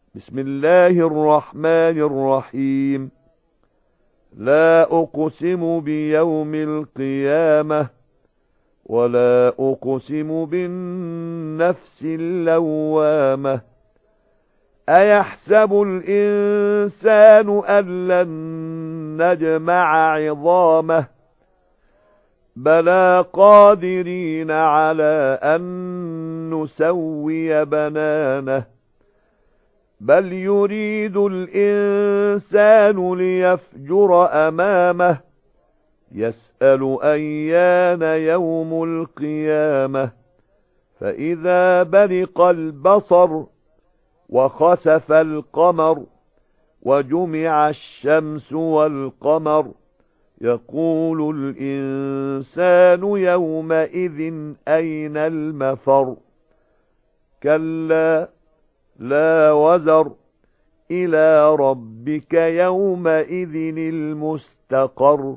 بسم الله الرحمن الرحيم. لا أقسم بيوم القيامة ولا أقسم بالنفس اللوامة. أيحسب الإنسان أن لن نجمع عظامه بلى قادرين على أن نسوي بنانه بل يريد الإنسان ليفجر أمامه يسأل أيان يوم القيامة فإذا برق البصر وخسف القمر وجمع الشمس والقمر يقول الإنسان يومئذ أين المفر كلا لا وزر إلى ربك يومئذ المستقر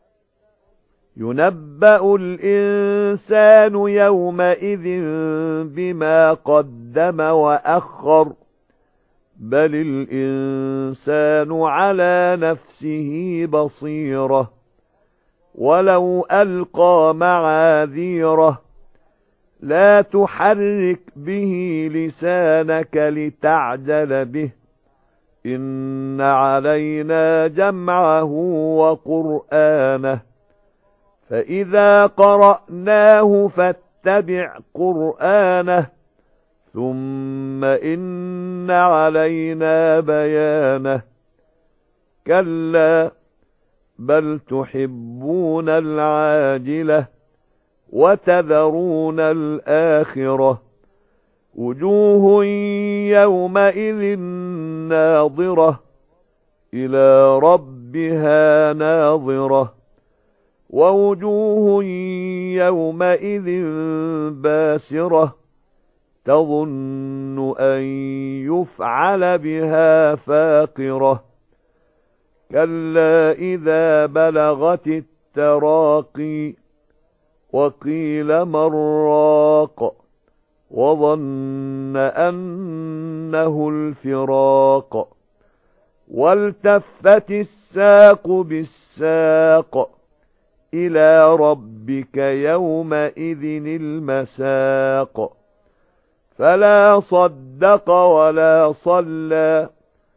ينبأ الإنسان يومئذ بما قدم وأخر بل الإنسان على نفسه بصيرة ولو ألقى معاذيره لا تحرك به لسانك لتعجل به إن علينا جمعه وقرآنه فإذا قرأناه فاتبع قرآنه ثم إن علينا بيانه كلا بل تحبون العاجلة وتذرون الآخرة وجوه يومئذ ناظرة إلى ربها ناظرة ووجوه يومئذ باسرة تظن أن يفعل بها فاقرة كلا إذا بلغت التراقي وقيل من راق وظن أنه الفراق والتفت الساق بالساق إلى ربك يومئذ المساق فلا صدق ولا صلى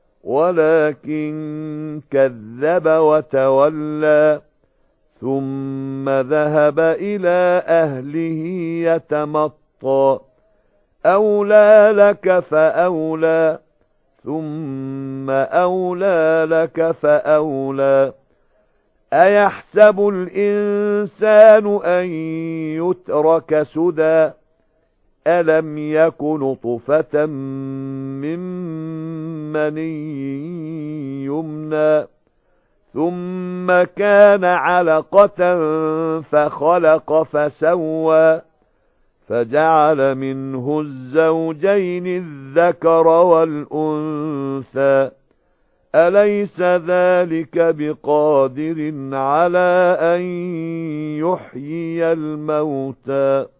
ولكن كذب وتولى ثم ذهب إلى أهله يتمطى أولى لك فأولى ثم أولى لك فأولى أيحسب الإنسان أن يترك سدى ألم يك نطفة من مني يمنى ثم كان علقة فخلق فسوى فجعل منه الزوجين الذكر والأنثى أليس ذلك بقادر على أن يحيي الموتى